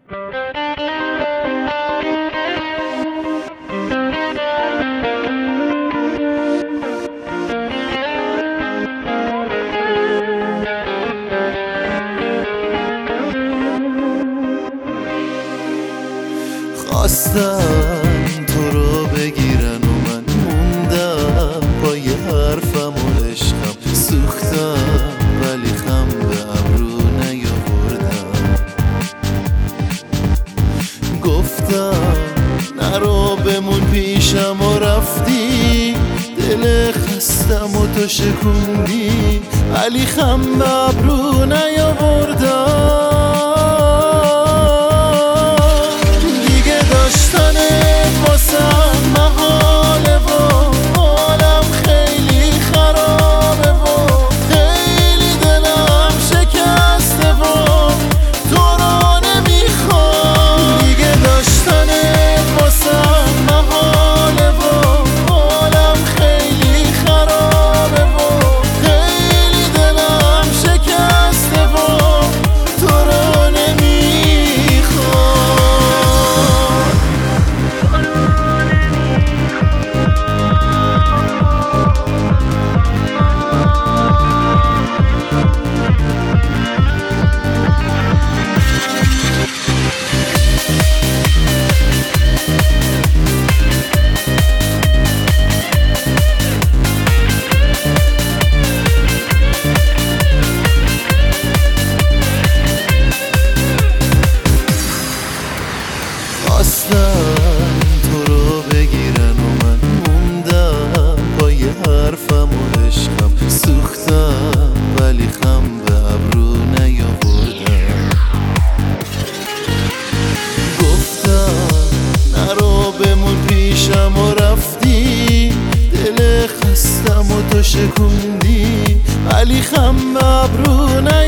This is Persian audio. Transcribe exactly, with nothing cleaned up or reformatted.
خواستن تو رو بگیرن و من موندم پای حرفم و عشقم سوختم ولی خم به ابرو نیاوردم. گفتم نرو بمون پیشم و رفتی، دل خستم و تو شکوندی ولی خم به ابرو نیاوردم. خواستن تو رو بگیرن و من موندم پای حرفم و عشقم سوختم ولی خم به ابرو نیاوردم. گفتم نرو بمون پیشم و رفتی، دل خستم و تو شکوندی ولی خم به ابرو نیاوردم.